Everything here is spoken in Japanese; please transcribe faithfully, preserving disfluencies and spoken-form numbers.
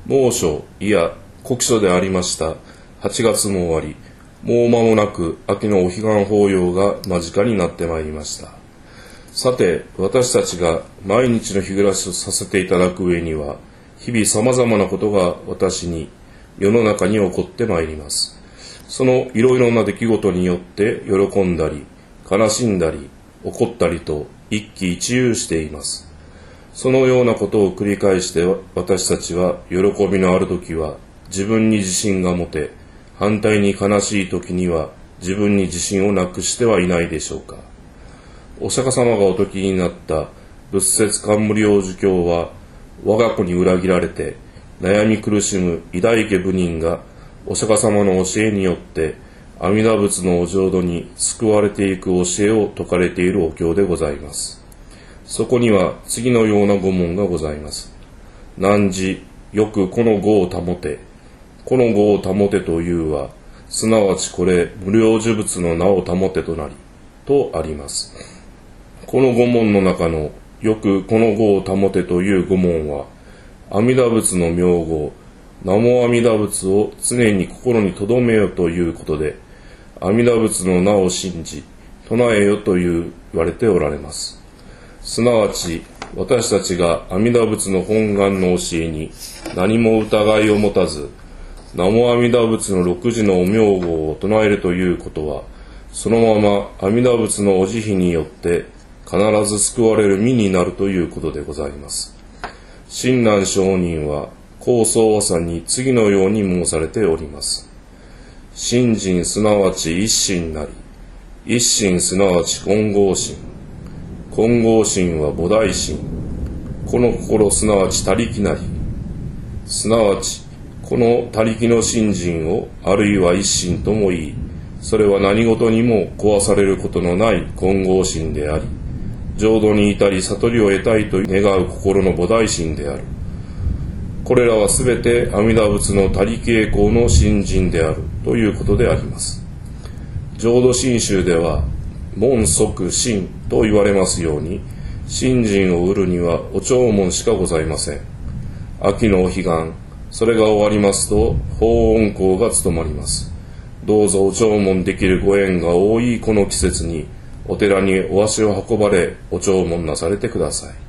猛暑いや酷暑でありましたはちがつも終わり、もう間もなく秋のお彼岸法要が間近になってまいりました。さて、私たちが毎日の日暮らしをさせていただく上には、日々様々なことが私に世の中に起こってまいります。そのいろいろな出来事によって喜んだり悲しんだり怒ったりと一喜一憂しています。そのようなことを繰り返して私たちは喜びのある時は自分に自信が持て、反対に悲しい時には自分に自信をなくしてはいないでしょうか。お釈迦様がお説きになった仏説冠王儒教は、我が子に裏切られて悩み苦しむ偉大家部人がお釈迦様の教えによって阿弥陀仏のお浄土に救われていく教えを説かれているお経でございます。そこには次のような語文がございます。汝よくこの語を保て、この語を保てというは、すなわちこれ無量寿仏の名を保てとなりとあります。この語文の中のよくこの語を保てという語文は、阿弥陀仏の名号南無阿弥陀仏を常に心に留めよということで、阿弥陀仏の名を信じ唱えよと言われておられます。すなわち私たちが阿弥陀仏の本願の教えに何も疑いを持たず、南無阿弥陀仏の六字のお名号を唱えるということは、そのまま阿弥陀仏のお慈悲によって必ず救われる身になるということでございます。親鸞上人は高僧和さんに次のように申されております。信心すなわち一心なり、一心すなわち金剛心、金剛心は菩提心、この心すなわち他力なり、すなわちこの他力の信心をあるいは一心とも言い、それは何事にも壊されることのない金剛心であり、浄土に至り悟りを得たいと願う心の菩提心である。これらはすべて阿弥陀仏の他力栄光の信心であるということであります。浄土真宗では門即信と言われますように、信心を得るにはお弔問しかございません。秋のお彼岸、それが終わりますと法恩講が務まります。どうぞお弔問できるご縁が多いこの季節にお寺にお足を運ばれお弔問なされてください。